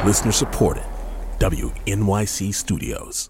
Listener supported. WNYC Studios.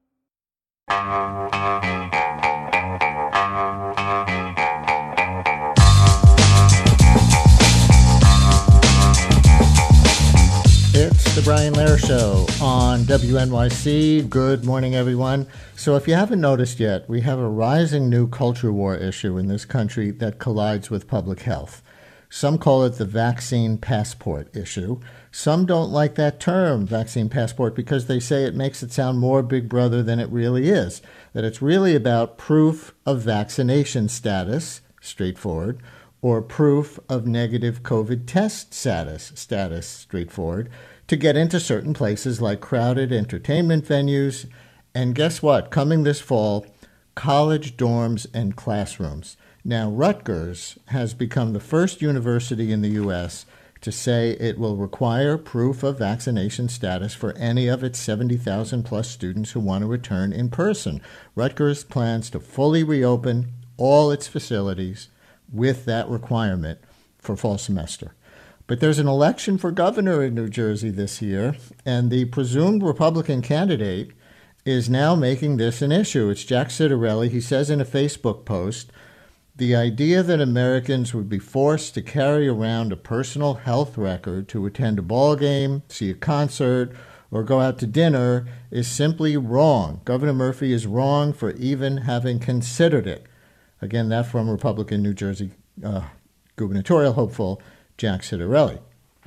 It's the Brian Lehrer Show on WNYC. Good morning, everyone. So if you haven't noticed yet, we have a rising new culture war issue in this country that collides with public health. Some call it the vaccine passport issue. Some don't like that term, vaccine passport, because they say it makes it sound more Big Brother than it really is, that it's really about proof of vaccination status, straightforward, or proof of negative COVID test status, straightforward, to get into certain places like crowded entertainment venues. And guess what? Coming this fall, college dorms and classrooms. Now, Rutgers has become the first university in the U.S. to say it will require proof of vaccination status for any of its 70,000 plus students who want to return in person. Rutgers plans to fully reopen all its facilities with that requirement for fall semester. But there's an election for governor in New Jersey this year, and the presumed Republican candidate is now making this an issue. It's Jack Ciattarelli. He says in a Facebook post, the idea that Americans would be forced to carry around a personal health record to attend a ball game, see a concert, or go out to dinner is simply wrong. Governor Murphy is wrong for even having considered it. Again, that from Republican New Jersey gubernatorial hopeful Jack Ciattarelli.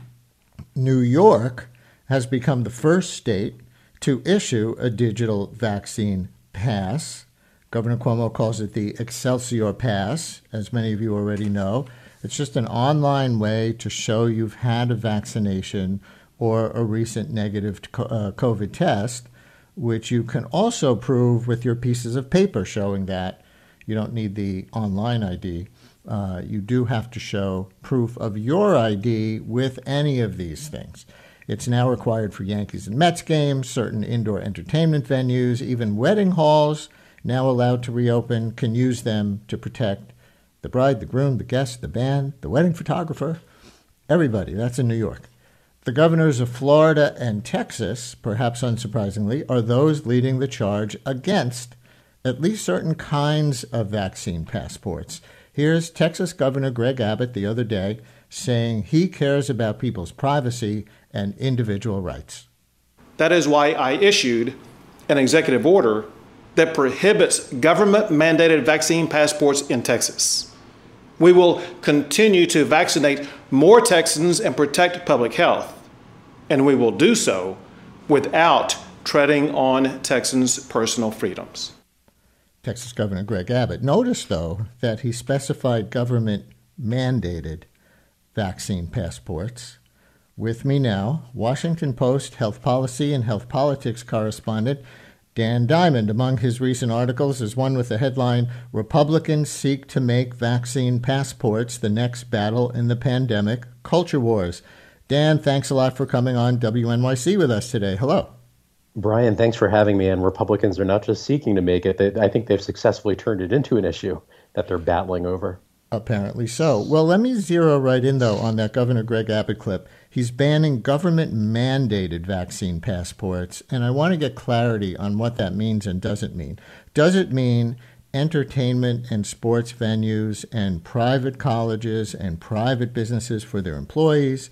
New York has become the first state to issue a digital vaccine pass. Governor Cuomo calls it the Excelsior Pass, as many of you already know. It's just an online way to show you've had a vaccination or a recent negative COVID test, which you can also prove with your pieces of paper showing that. You don't need the online ID. You do have to show proof of your ID with any of these things. It's now required for Yankees and Mets games, certain indoor entertainment venues, even wedding halls now allowed to reopen can use them to protect the bride, the groom, the guest, the band, the wedding photographer, everybody. That's in New York. The governors of Florida and Texas, perhaps unsurprisingly, are those leading the charge against at least certain kinds of vaccine passports. Here's Texas Governor Greg Abbott the other day saying he cares about people's privacy and individual rights. That is why I issued an executive order that prohibits government-mandated vaccine passports in Texas. We will continue to vaccinate more Texans and protect public health, and we will do so without treading on Texans' personal freedoms. Texas Governor Greg Abbott. Notice, though, that he specified government-mandated vaccine passports. With me now, Washington Post health policy and health politics correspondent Dan Diamond. Among his recent articles is one with the headline, Republicans Seek to Make Vaccine Passports the Next Battle in the Pandemic, Culture Wars. Dan, thanks a lot for coming on WNYC with us today. Hello. Brian, thanks for having me. And Republicans are not just seeking to make it. I think they've successfully turned it into an issue that they're battling over. Apparently so. Well, let me zero right in, though, on that Governor Greg Abbott clip. He's banning government-mandated vaccine passports, and I want to get clarity on what that means and doesn't mean. Does it mean entertainment and sports venues and private colleges and private businesses for their employees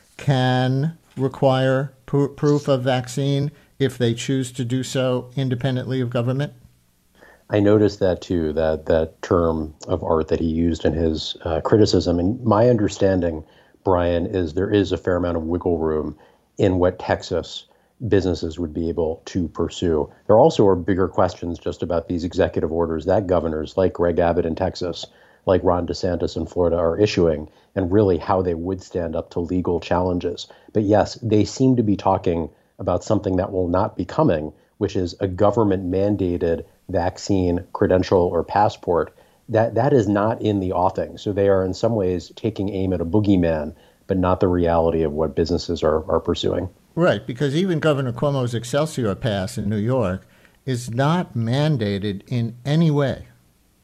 can require proof of vaccine if they choose to do so independently of government? I noticed that too, that term of art that he used in his criticism. And my understanding, Brian, is there is a fair amount of wiggle room in what Texas businesses would be able to pursue. There also are bigger questions just about these executive orders that governors like Greg Abbott in Texas, like Ron DeSantis in Florida are issuing, and really how they would stand up to legal challenges. But yes, they seem to be talking about something that will not be coming, which is a government-mandated vaccine credential or passport. That is not in the offing. So they are in some ways taking aim at a boogeyman, but not the reality of what businesses are pursuing. Right, because even Governor Cuomo's Excelsior Pass in New York is not mandated in any way.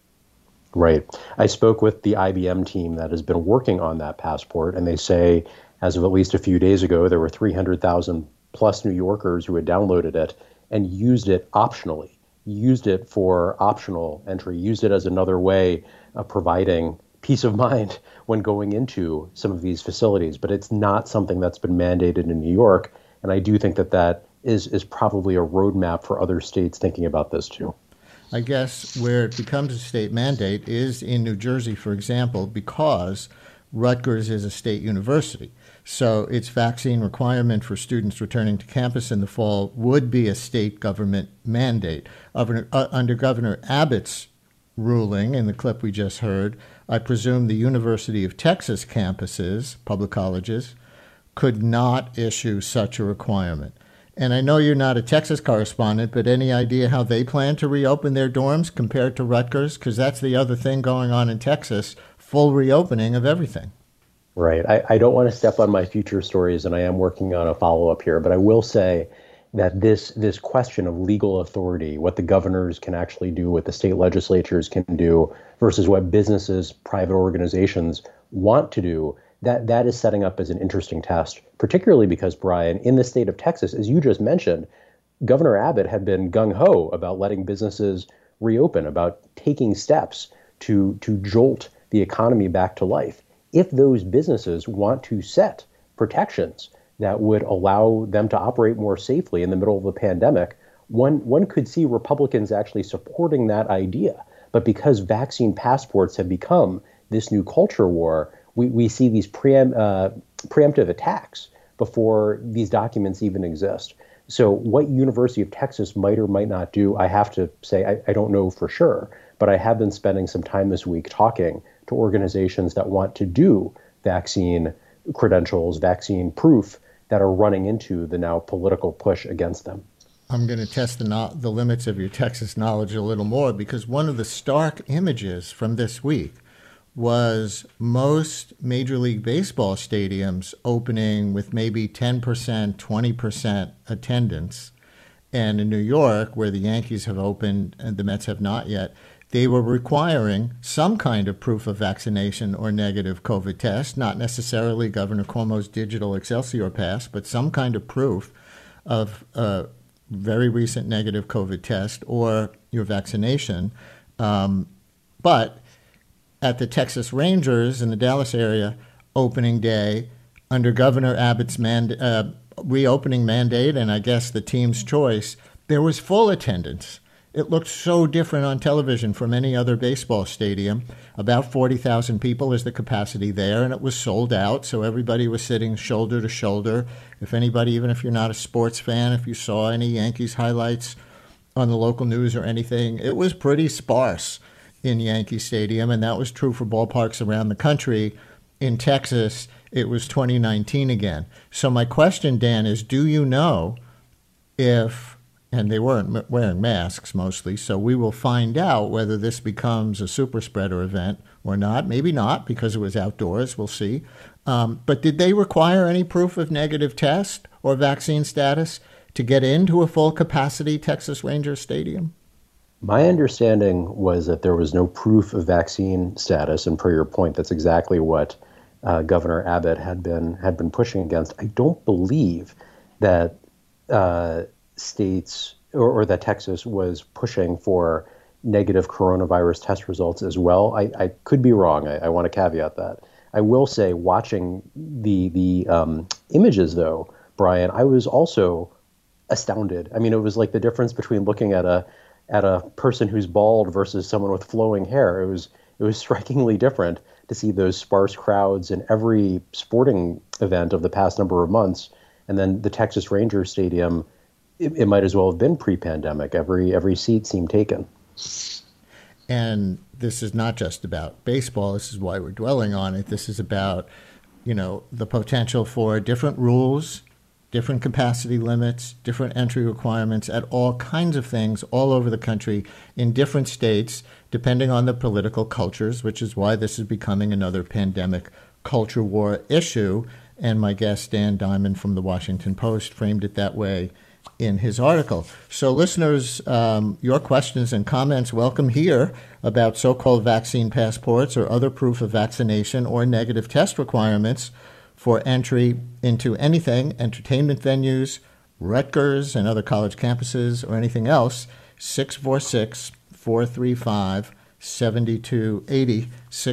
Right. I spoke with the IBM team that has been working on that passport, and they say As of at least a few days ago, there were 300,000 plus New Yorkers who had downloaded it and used it optionally, used it for optional entry, used it as another way of providing peace of mind when going into some of these facilities. But it's not something that's been mandated in New York. And I do think that that is probably a roadmap for other states thinking about this too. I guess where it becomes a state mandate is in New Jersey, for example, because Rutgers is a state university. So its vaccine requirement for students returning to campus in the fall would be a state government mandate. Under Governor Abbott's ruling in the clip we just heard, I presume the University of Texas campuses, public colleges, could not issue such a requirement. And I know you're not a Texas correspondent, but any idea how they plan to reopen their dorms compared to Rutgers? Because that's the other thing going on in Texas, full reopening of everything. Right. I don't want to step on my future stories, and I am working on a follow-up here, but I will say that this question of legal authority, what the governors can actually do, what the state legislatures can do, versus what businesses, private organizations want to do, that is setting up as an interesting test, particularly because, Brian, in the state of Texas, as you just mentioned, Governor Abbott had been gung-ho about letting businesses reopen, about taking steps to jolt the economy back to life. If those businesses want to set protections that would allow them to operate more safely in the middle of a pandemic, one could see Republicans actually supporting that idea. But because vaccine passports have become this new culture war, we see these preemptive attacks before these documents even exist. So what University of Texas might or might not do, I have to say, I don't know for sure, but I have been spending some time this week talking to organizations that want to do vaccine credentials, vaccine proof, that are running into the now political push against them. I'm going to test the limits of your Texas knowledge a little more, because one of the stark images from this week was most Major League Baseball stadiums opening with maybe 10%, 20% attendance. And in New York, where the Yankees have opened and the Mets have not yet, they were requiring some kind of proof of vaccination or negative COVID test, not necessarily Governor Cuomo's digital Excelsior pass, but some kind of proof of a very recent negative COVID test or your vaccination. But at the Texas Rangers in the Dallas area, opening day, under Governor Abbott's reopening mandate, and I guess the team's choice, there was full attendance. It looked so different on television from any other baseball stadium. About 40,000 people is the capacity there, and it was sold out, so everybody was sitting shoulder to shoulder. If anybody, even if you're not a sports fan, if you saw any Yankees highlights on the local news or anything, it was pretty sparse in Yankee Stadium, and that was true for ballparks around the country. In Texas, it was 2019 again. So my question, Dan, is do you know if, and they weren't wearing masks mostly, so we will find out whether this becomes a super spreader event or not. Maybe not, because it was outdoors. We'll see. But did they require any proof of negative test or vaccine status to get into a full capacity Texas Rangers stadium? My understanding was that there was no proof of vaccine status, and per your point, that's exactly what Governor Abbott had been pushing against. I don't believe that states or that Texas was pushing for negative coronavirus test results as well. I could be wrong. I want to caveat that. I will say, watching the images, though, Brian, I was also astounded. I mean, it was like the difference between looking at a person who's bald versus someone with flowing hair. It was strikingly different to see those sparse crowds in every sporting event of the past number of months, and then the Texas Rangers Stadium. It might as well have been pre-pandemic. Every seat seemed taken. And this is not just about baseball. This is why we're dwelling on it. This is about, the potential for different rules, different capacity limits, different entry requirements at all kinds of things all over the country in different states, depending on the political cultures, which is why this is becoming another pandemic culture war issue. And my guest, Dan Diamond from the Washington Post, framed it that way in his article. So listeners, your questions and comments welcome here about so-called vaccine passports or other proof of vaccination or negative test requirements for entry into anything, entertainment venues, Rutgers and other college campuses, or anything else, 646-435-7280,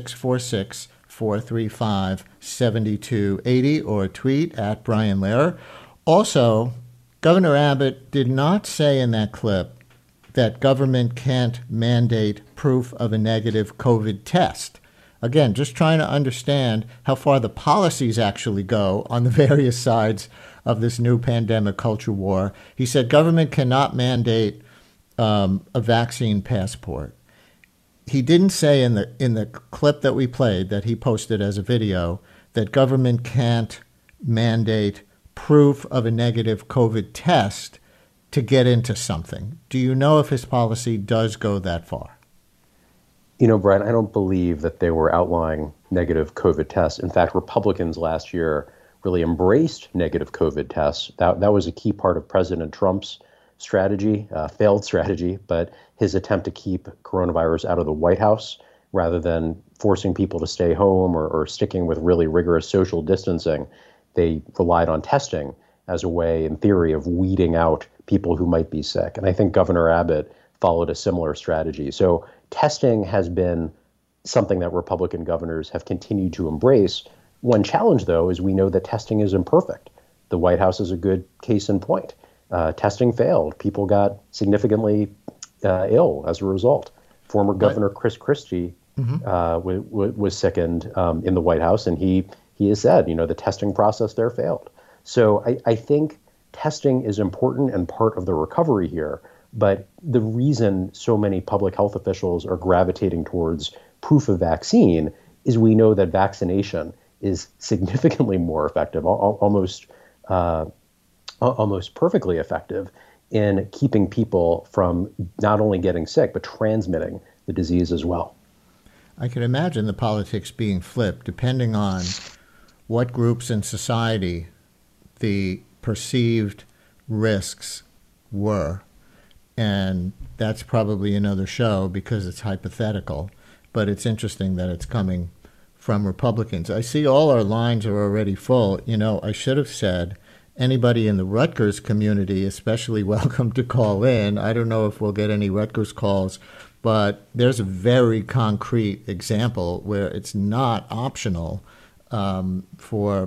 646-435-7280, or tweet at Brian Lehrer. Also, Governor Abbott did not say in that clip that government can't mandate proof of a negative COVID test. Again, just trying to understand how far the policies actually go on the various sides of this new pandemic culture war. He said government cannot mandate a vaccine passport. He didn't say in the clip that we played that he posted as a video that government can't mandate proof of a negative COVID test to get into something. Do you know if his policy does go that far? You know, Brian, I don't believe that they were outlawing negative COVID tests. In fact, Republicans last year really embraced negative COVID tests. That was a key part of President Trump's strategy, failed strategy, but his attempt to keep coronavirus out of the White House rather than forcing people to stay home or sticking with really rigorous social distancing. They relied on testing as a way, in theory, of weeding out people who might be sick. And I think Governor Abbott followed a similar strategy. So testing has been something that Republican governors have continued to embrace. One challenge, though, is we know that testing is imperfect. The White House is a good case in point. Testing failed. People got significantly ill as a result. Former Governor Chris Christie was sickened in the White House, and he has said, the testing process there failed. So I think testing is important and part of the recovery here. But the reason so many public health officials are gravitating towards proof of vaccine is we know that vaccination is significantly more effective, almost perfectly effective in keeping people from not only getting sick, but transmitting the disease as well. I can imagine the politics being flipped depending on what groups in society the perceived risks were. And that's probably another show because it's hypothetical, but it's interesting that it's coming from Republicans. I see all our lines are already full. I should have said anybody in the Rutgers community, especially welcome to call in. I don't know if we'll get any Rutgers calls, but there's a very concrete example where it's not optional for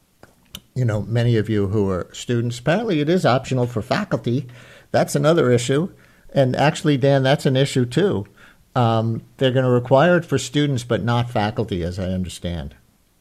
many of you who are students. Apparently it is optional for faculty. That's another issue. And actually, Dan, that's an issue too. They're going to require it for students, but not faculty, as I understand.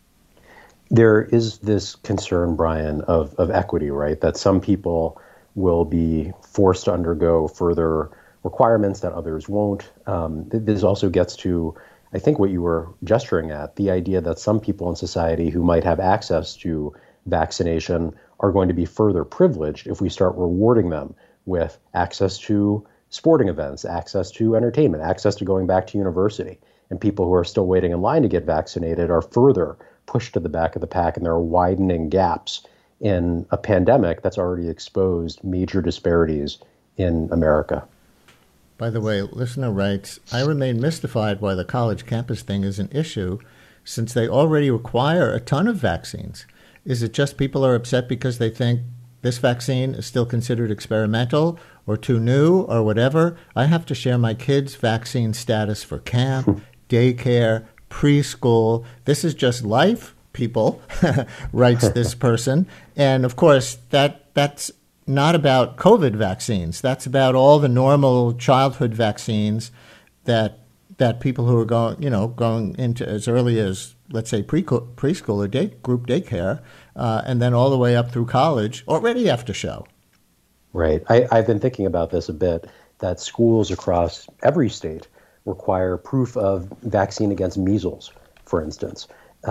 There is this concern, Brian, of equity, right? That some people will be forced to undergo further requirements that others won't. This also gets to, I think, what you were gesturing at, the idea that some people in society who might have access to vaccination are going to be further privileged if we start rewarding them with access to sporting events, access to entertainment, access to going back to university. And people who are still waiting in line to get vaccinated are further pushed to the back of the pack, and there are widening gaps in a pandemic that's already exposed major disparities in America. By the way, listener writes, I remain mystified why the college campus thing is an issue since they already require a ton of vaccines. Is it just people are upset because they think this vaccine is still considered experimental or too new or whatever? I have to share my kids' vaccine status for camp, daycare, preschool. This is just life, people, writes this person. And of course, that's not about COVID vaccines. That's about all the normal childhood vaccines that people who are going into as early as, let's say, preschool or group daycare, and then all the way up through college already have to show. Right. I've been thinking about this a bit, that schools across every state require proof of vaccine against measles, for instance.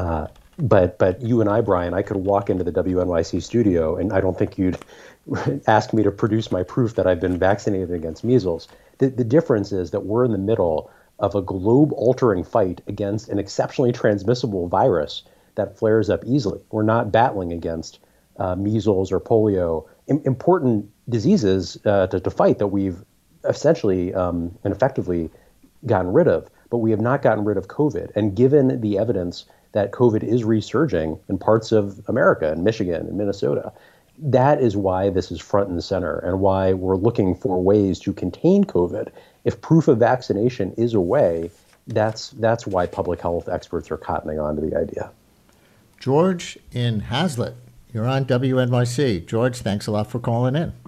But you and I, Brian, I could walk into the WNYC studio, and I don't think you'd ask me to produce my proof that I've been vaccinated against measles. The difference is that we're in the middle of a globe-altering fight against an exceptionally transmissible virus that flares up easily. We're not battling against measles or polio, important diseases to fight that we've essentially and effectively gotten rid of, but we have not gotten rid of COVID. And given the evidence that COVID is resurging in parts of America, in Michigan and Minnesota. That is why this is front and center and why we're looking for ways to contain COVID. If proof of vaccination is a way, that's why public health experts are cottoning on to the idea. George in Hazlet, you're on WNYC. George, thanks a lot for calling in.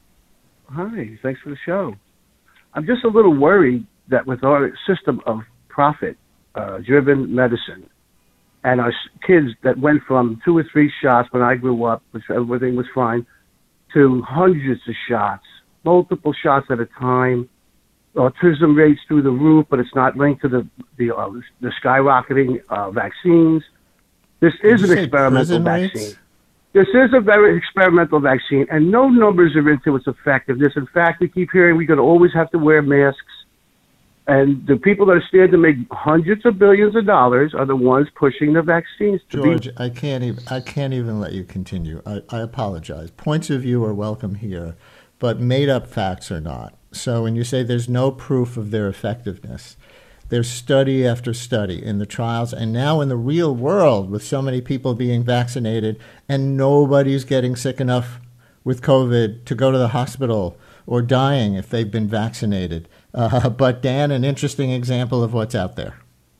Hi, thanks for the show. I'm just a little worried that with our system of profit-driven medicine and our kids that went from 2 or 3 shots when I grew up, which everything was fine, to hundreds of shots, multiple shots at a time, autism rates through the roof, but it's not linked to the skyrocketing vaccines. This is an experimental vaccine. This is a very experimental vaccine, and no numbers are into its effectiveness. In fact, we keep hearing we're going to always have to wear masks. And the people that are standing to make hundreds of billions of dollars are the ones pushing the vaccines. George, I can't even let you continue. I apologize. Points of view are welcome here, but made-up facts are not. So when you say there's no proof of their effectiveness, there's study after study in the trials, and now in the real world with so many people being vaccinated and nobody's getting sick enough with COVID to go to the hospital or dying if they've been vaccinated. But Dan, an interesting example of what's out there.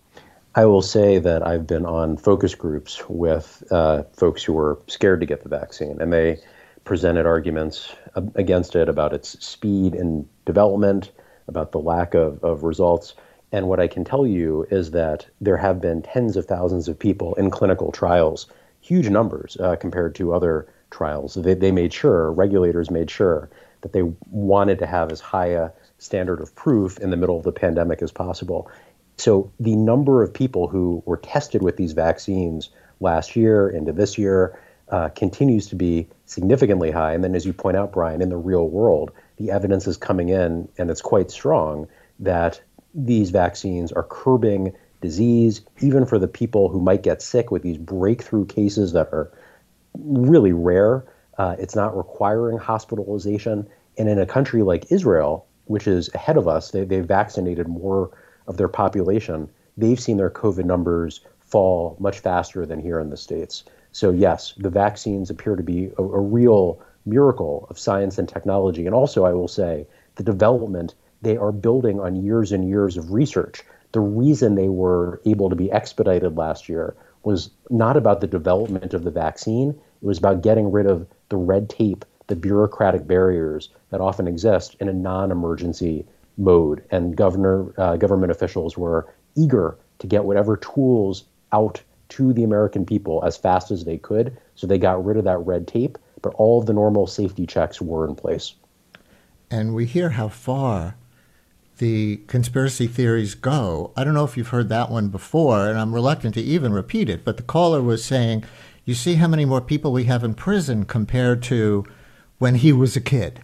I will say that I've been on focus groups with folks who were scared to get the vaccine, and they presented arguments against it about its speed in development, about the lack of results. And what I can tell you is that there have been tens of thousands of people in clinical trials, huge numbers compared to other trials. They made sure, regulators made sure, that they wanted to have as high a standard of proof in the middle of the pandemic as possible. So the number of people who were tested with these vaccines last year into this year continues to be significantly high. And then, as you point out, Brian, in the real world, the evidence is coming in, and it's quite strong, that these vaccines are curbing disease, even for the people who might get sick with these breakthrough cases that are really rare. It's not requiring hospitalization. And in a country like Israel, which is ahead of us, they've vaccinated more of their population. They've seen their COVID numbers fall much faster than here in the States. So yes, the vaccines appear to be a real miracle of science and technology. And also, I will say, the development, they are building on years and years of research. The reason they were able to be expedited last year was not about the development of the vaccine. It was about getting rid of the red tape, the bureaucratic barriers that often exist in a non-emergency mode. And government officials were eager to get whatever tools out to the American people as fast as they could. So they got rid of that red tape, but all of the normal safety checks were in place. And we hear how far the conspiracy theories go. I don't know if you've heard that one before, and I'm reluctant to even repeat it, but the caller was saying, you see how many more people we have in prison compared to when he was a kid.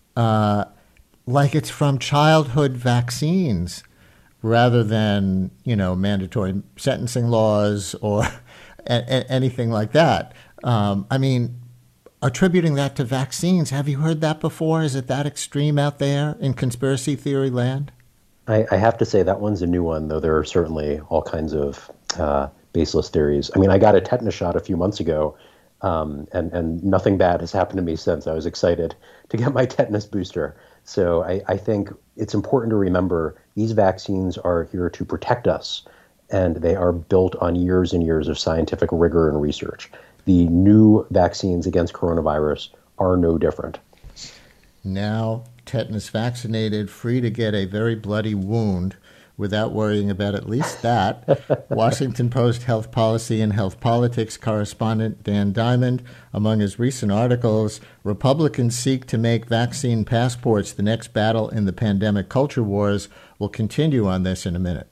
Like it's from childhood vaccines rather than, mandatory sentencing laws or anything like that. I mean, attributing that to vaccines, have you heard that before? Is it that extreme out there in conspiracy theory land? I have to say that one's a new one, though there are certainly all kinds of baseless theories. I mean, I got a tetanus shot a few months ago, and nothing bad has happened to me since. I was excited to get my tetanus booster. So I think it's important to remember these vaccines are here to protect us, and they are built on years and years of scientific rigor and research. The new vaccines against coronavirus are no different. Now, tetanus vaccinated, free to get a very bloody wound without worrying about at least that. Washington Post health policy and health politics correspondent Dan Diamond, among his recent articles, Republicans seek to make vaccine passports the next battle in the pandemic culture wars. We'll continue on this in a minute.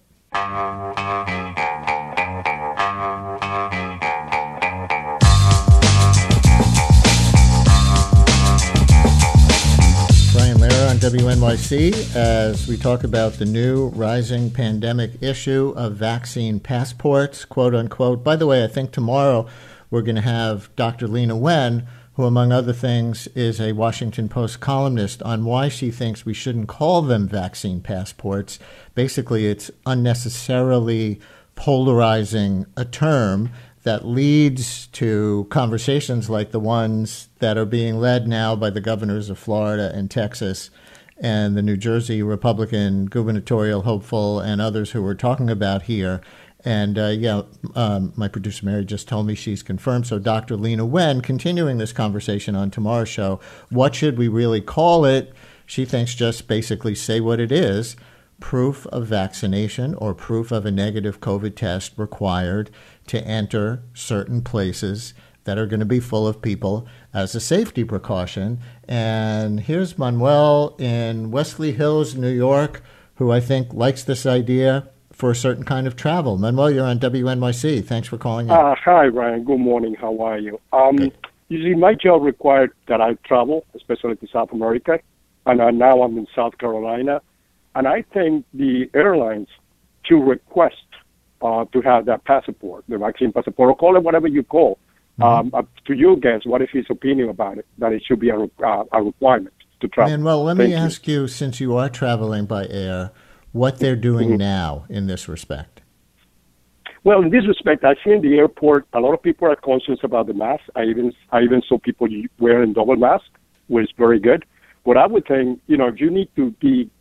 On WNYC, as we talk about the new rising pandemic issue of vaccine passports, quote unquote. By the way, I think tomorrow we're going to have Dr. Lena Wen, who, among other things, is a Washington Post columnist, on why she thinks we shouldn't call them vaccine passports. Basically, it's unnecessarily polarizing a term that leads to conversations like the ones that are being led now by the governors of Florida and Texas and the New Jersey Republican gubernatorial hopeful and others who we're talking about here. And my producer Mary just told me she's confirmed. So Dr. Lena Wen, continuing this conversation on tomorrow's show, what should we really call it? She thinks just basically say what it is. Proof of vaccination or proof of a negative COVID test required to enter certain places that are going to be full of people as a safety precaution. And here's Manuel in Wesley Hills, New York, who I think likes this idea for a certain kind of travel. Manuel, you're on WNYC. Thanks for calling in. Hi, Ryan. Good morning. How are you? Usually my job required that I travel, especially to South America, and now I'm in South Carolina. And I think the airlines should request to have that passport, the vaccine passport, or call it whatever you call. To you guys, what is his opinion about it, that it should be a requirement to travel? Manuel, let me ask you, since you are traveling by air, what they're doing now in this respect. Well, in this respect, I see in the airport a lot of people are conscious about the mask. I even saw people wearing double masks, which is very good. But I would think, if you need to be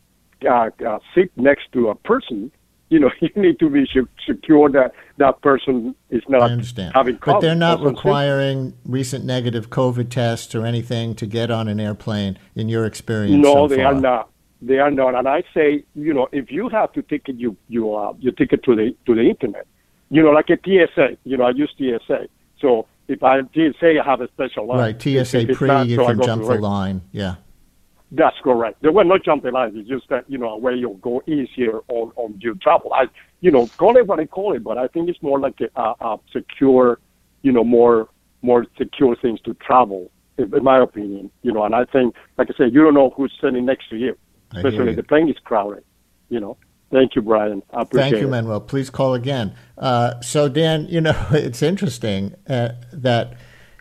sit next to a person, you need to be secure that that person is not having COVID. But they're not requiring recent negative COVID tests or anything to get on an airplane, in your experience. No, they are not. They are not. And I say, if you have to ticket your ticket to the internet, like a TSA. I use TSA. So if I TSA, I have a special line. Right, TSA you can jump the line. Yeah. That's correct. There were no jumping lines. It's just that, where you'll go easier on your travel. Call it what I call it, but I think it's more like a secure, more secure things to travel, in my opinion. And I think, like I said, you don't know who's sitting next to you, especially if the plane is crowded, Thank you, Brian. I appreciate it. Thank you, Manuel. Please call again. So, Dan, it's interesting that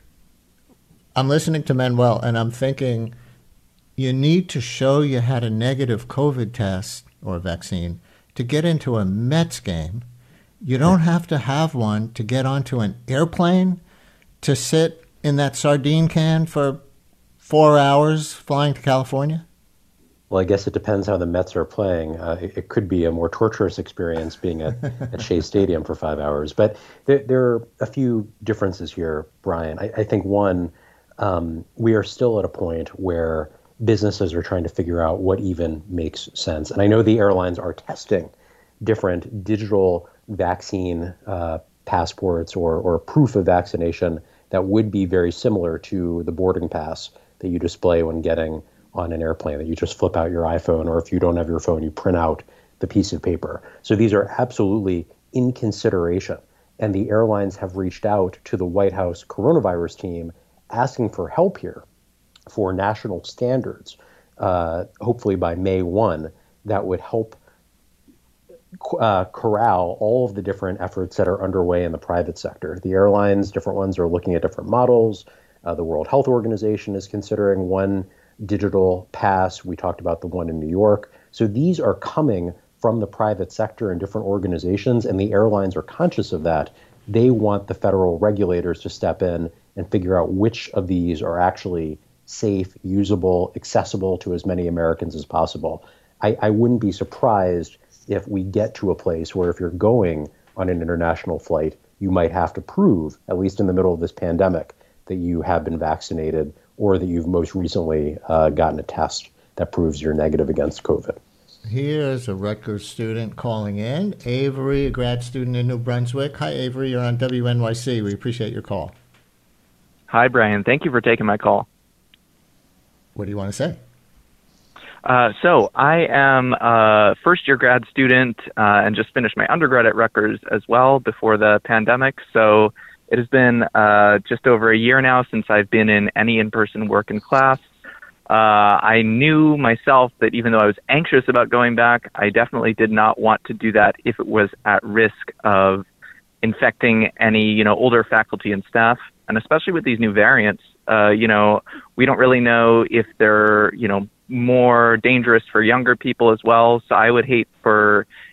I'm listening to Manuel and I'm thinking, you need to show you had a negative COVID test or vaccine to get into a Mets game. You don't have to have one to get onto an airplane, to sit in that sardine can for 4 hours flying to California. Well, I guess it depends how the Mets are playing. It could be a more torturous experience being at Shea Stadium for 5 hours. But there are a few differences here, Brian. I think, one, we are still at a point where businesses are trying to figure out what even makes sense. And I know the airlines are testing different digital vaccine passports or proof of vaccination that would be very similar to the boarding pass that you display when getting on an airplane, that you just flip out your iPhone, or if you don't have your phone, you print out the piece of paper. So these are absolutely in consideration. And the airlines have reached out to the White House coronavirus team asking for help here, for national standards, hopefully by May 1, that would help corral all of the different efforts that are underway in the private sector. The airlines, different ones, are looking at different models. The World Health Organization is considering one digital pass. We talked about the one in New York. So these are coming from the private sector and different organizations, and the airlines are conscious of that. They want the federal regulators to step in and figure out which of these are actually safe, usable, accessible to as many Americans as possible. I wouldn't be surprised if we get to a place where if you're going on an international flight, you might have to prove, at least in the middle of this pandemic, that you have been vaccinated or that you've most recently gotten a test that proves you're negative against COVID. Here's a Rutgers student calling in. Avery, a grad student in New Brunswick. Hi, Avery. You're on WNYC. We appreciate your call. Hi, Brian. Thank you for taking my call. What do you want to say? So I am a first-year grad student and just finished my undergrad at Rutgers as well before the pandemic. So it has been just over a year now since I've been in any in-person work in class. I knew myself that even though I was anxious about going back, I definitely did not want to do that if it was at risk of infecting any, older faculty and staff. And especially with these new variants, we don't really know if they're, more dangerous for younger people as well. So I would hate for,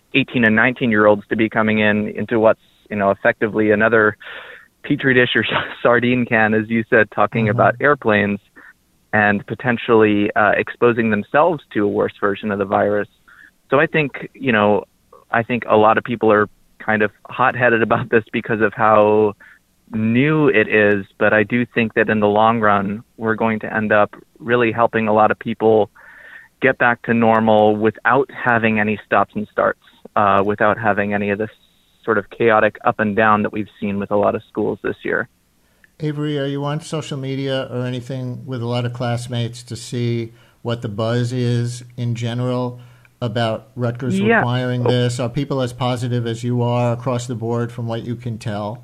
18 and 19-year-olds to be coming into what's, effectively another petri dish or sardine can, as you said, talking about airplanes and potentially exposing themselves to a worse version of the virus. So I think a lot of people are kind of hot-headed about this because of how new it is, but I do think that in the long run, we're going to end up really helping a lot of people get back to normal without having any stops and starts, without having any of this sort of chaotic up and down that we've seen with a lot of schools this year. Avery, are you on social media or anything with a lot of classmates to see what the buzz is in general about Rutgers requiring this? Are people as positive as you are across the board from what you can tell?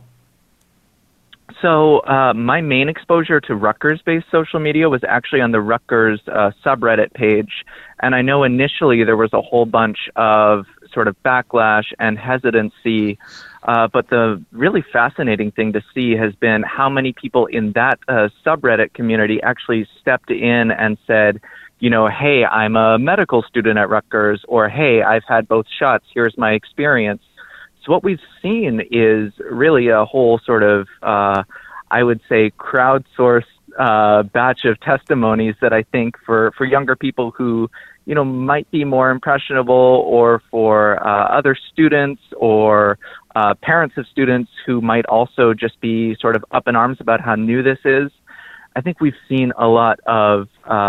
So my main exposure to Rutgers-based social media was actually on the Rutgers subreddit page. And I know initially there was a whole bunch of sort of backlash and hesitancy. But the really fascinating thing to see has been how many people in that subreddit community actually stepped in and said, hey, I'm a medical student at Rutgers, or hey, I've had both shots. Here's my experience. So what we've seen is really a whole sort of, I would say, crowdsourced batch of testimonies that I think for younger people who, might be more impressionable, or for other students or parents of students who might also just be sort of up in arms about how new this is. I think we've seen a lot of,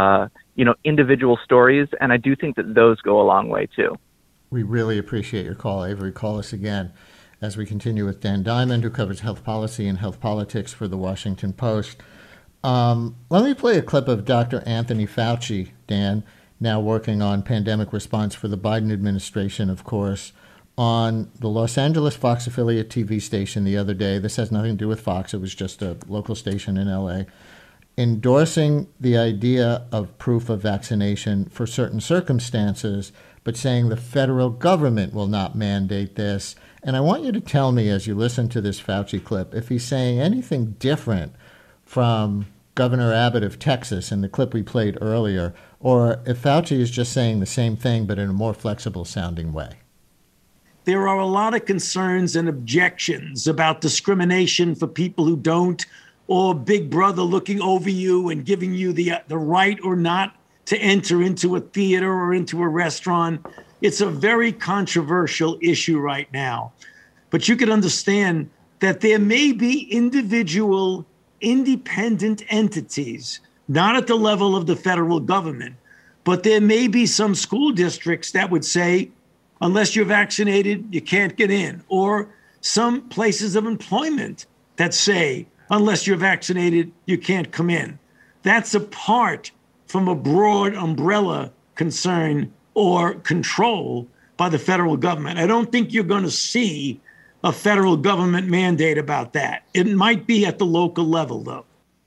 individual stories, and I do think that those go a long way too. We really appreciate your call, Avery. Call us again as we continue with Dan Diamond, who covers health policy and health politics for the Washington Post. Let me play a clip of Dr. Anthony Fauci, Dan, now working on pandemic response for the Biden administration, of course, on the Los Angeles Fox affiliate TV station the other day. This has nothing to do with Fox. It was just a local station in L.A., endorsing the idea of proof of vaccination for certain circumstances, but saying the federal government will not mandate this. And I want you to tell me, as you listen to this Fauci clip, if he's saying anything different from Governor Abbott of Texas in the clip we played earlier, or if Fauci is just saying the same thing but in a more flexible sounding way. There are a lot of concerns and objections about discrimination for people who don't, or Big Brother looking over you and giving you the right or not to enter into a theater or into a restaurant. It's a very controversial issue right now. But you can understand that there may be individual independent entities, not at the level of the federal government, but there may be some school districts that would say, unless you're vaccinated, you can't get in, or some places of employment that say, unless you're vaccinated, you can't come in. That's apart from a broad umbrella concern or control by the federal government. I don't think you're going to see a federal government mandate about that. It might be at the local level, though.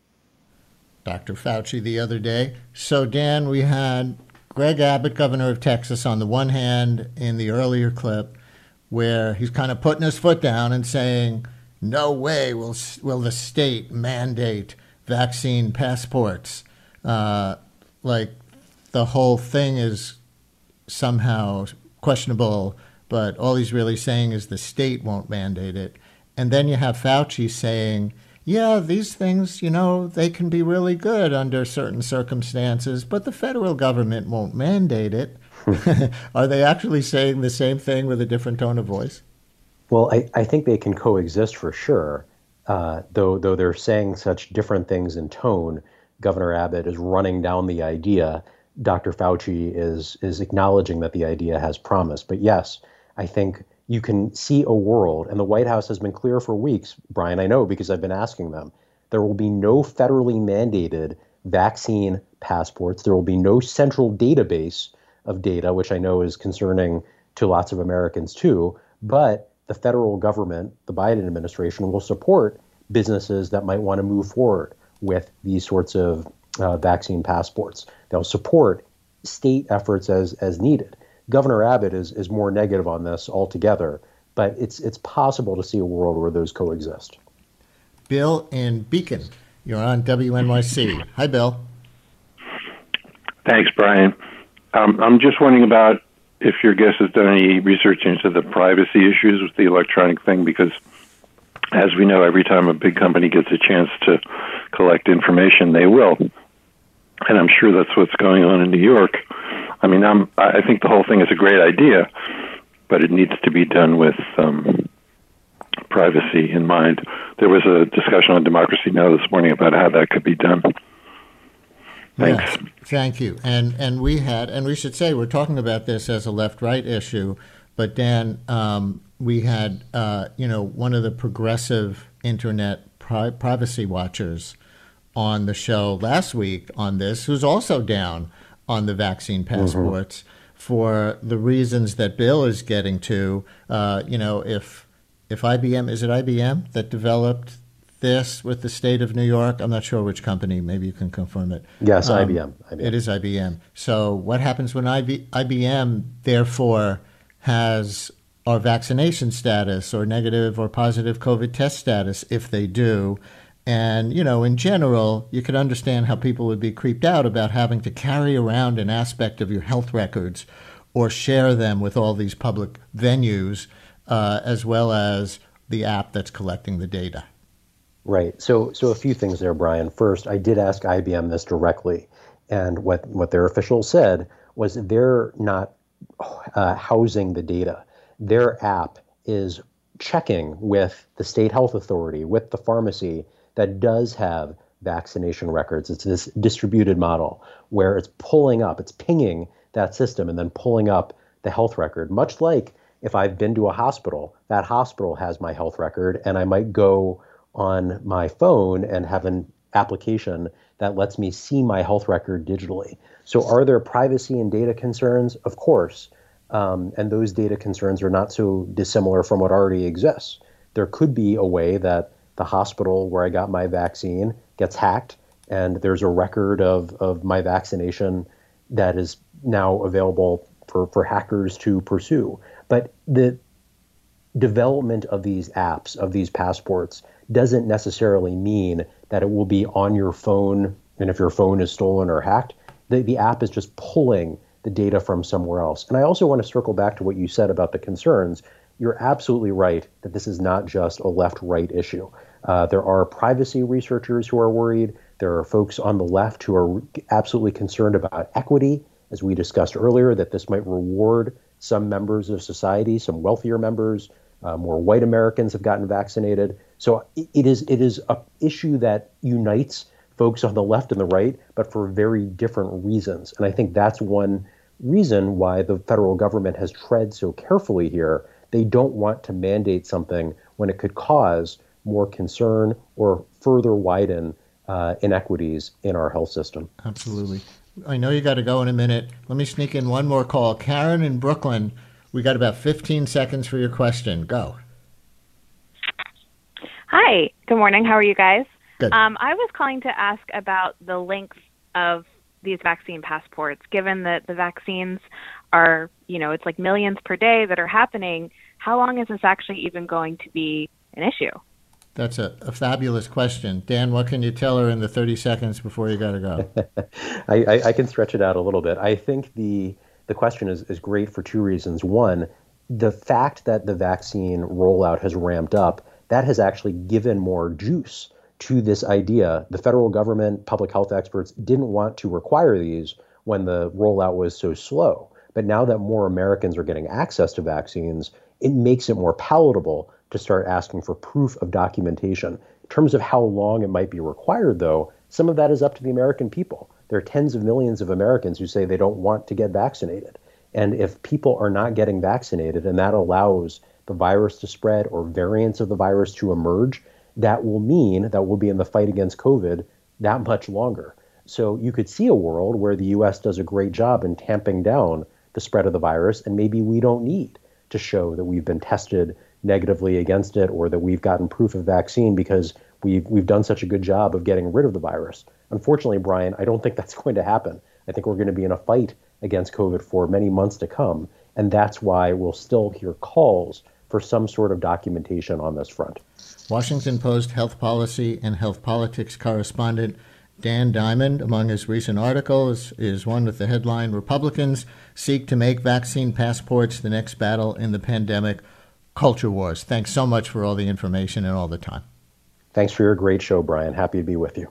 Dr. Fauci the other day. So, Dan, we had Greg Abbott, governor of Texas, on the one hand in the earlier clip, where he's kind of putting his foot down and saying, no way will the state mandate vaccine passports. Like the whole thing is somehow questionable, but all he's really saying is the state won't mandate it. And then you have Fauci saying, yeah, these things, they can be really good under certain circumstances, but the federal government won't mandate it. Are they actually saying the same thing with a different tone of voice? Well, I think they can coexist for sure, though they're saying such different things in tone. Governor Abbott is running down the idea. Dr. Fauci is acknowledging that the idea has promise. But yes, I think you can see a world, and the White House has been clear for weeks, Brian, I know because I've been asking them, there will be no federally mandated vaccine passports. There will be no central database of data, which I know is concerning to lots of Americans too. But the federal government, the Biden administration, will support businesses that might want to move forward with these sorts of vaccine passports. They'll support state efforts as needed. Governor Abbott is more negative on this altogether, but it's possible to see a world where those coexist. Bill in Beacon, you're on WNYC. Hi, Bill. Thanks, Brian. I'm just wondering about if your guest has done any research into the privacy issues with the electronic thing, because as we know, every time a big company gets a chance to collect information, they will. And I'm sure that's what's going on in New York. I mean, I think the whole thing is a great idea, but it needs to be done with privacy in mind. There was a discussion on Democracy Now! This morning about how that could be done. Thanks. Yes, thank you. And we should say we're talking about this as a left-right issue, but Dan, we had one of the progressive internet privacy watchers on the show last week on this, who's also down on the vaccine passports for the reasons that Bill is getting to. If IBM, is it IBM that developed this with the state of New York? I'm not sure which company. Maybe you can confirm it. Yes, IBM. It is IBM. So what happens when IBM, therefore, has our vaccination status or negative or positive COVID test status, if they do? And, in general, you could understand how people would be creeped out about having to carry around an aspect of your health records or share them with all these public venues, as well as the app that's collecting the data. Right. So a few things there, Brian. First, I did ask IBM this directly, and what their officials said was they're not housing the data. Their app is checking with the state health authority, with the pharmacy that does have vaccination records. It's this distributed model where it's pinging that system and then pulling up the health record, much like if I've been to a hospital, that hospital has my health record, and I might go on my phone and have an application that lets me see my health record digitally. So are there privacy and data concerns? Of course. And those data concerns are not so dissimilar from what already exists. There could be a way that the hospital where I got my vaccine gets hacked, and there's a record of my vaccination that is now available for hackers to pursue. But the development of these apps, of these passports, doesn't necessarily mean that it will be on your phone, and if your phone is stolen or hacked, the app is just pulling the data from somewhere else. And I also want to circle back to what you said about the concerns. You're absolutely right that this is not just a left-right issue. There are privacy researchers who are worried. There are folks on the left who are absolutely concerned about equity, as we discussed earlier, that this might reward some members of society, some wealthier members. More white Americans have gotten vaccinated. So it is an issue that unites folks on the left and the right, but for very different reasons. And I think that's one reason why the federal government has tread so carefully here. They don't want to mandate something when it could cause more concern or further widen inequities in our health system. Absolutely. I know you got to go in a minute. Let me sneak in one more call. Karen in Brooklyn, we got about 15 seconds for your question. Go. Hi. Good morning. How are you guys? Good. I was calling to ask about the length of these vaccine passports, given that the vaccines are, it's like millions per day that are happening. How long is this actually even going to be an issue? That's a fabulous question. Dan, what can you tell her in the 30 seconds before you got to go? I can stretch it out a little bit. I think the question is great for two reasons. One, the fact that the vaccine rollout has ramped up, that has actually given more juice to this idea. The federal government, public health experts didn't want to require these when the rollout was so slow. But now that more Americans are getting access to vaccines, it makes it more palatable to start asking for proof of documentation. In terms of how long it might be required, though, some of that is up to the American people. There are tens of millions of Americans who say they don't want to get vaccinated. And if people are not getting vaccinated and that allows the virus to spread or variants of the virus to emerge, that will mean that we'll be in the fight against COVID that much longer. So you could see a world where the U.S. does a great job in tamping down the spread of the virus, and maybe we don't need to show that we've been tested negatively against it or that we've gotten proof of vaccine because we've done such a good job of getting rid of the virus. Unfortunately, Brian, I don't think that's going to happen. I think we're going to be in a fight against COVID for many months to come, and that's why we'll still hear calls for some sort of documentation on this front. Washington Post health policy and health politics correspondent Dan Diamond, among his recent articles, is one with the headline, Republicans Seek to Make Vaccine Passports the Next Battle in the Pandemic, Culture Wars. Thanks so much for all the information and all the time. Thanks for your great show, Brian. Happy to be with you.